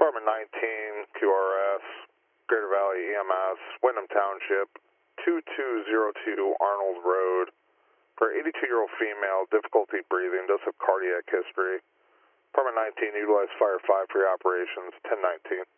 Department 19, QRS, Greater Valley EMS, Wyndham Township, 2202 Arnold Road. For 82-year-old female, difficulty breathing, does have cardiac history. Department 19, utilize Fire 5 for your operations, 1019.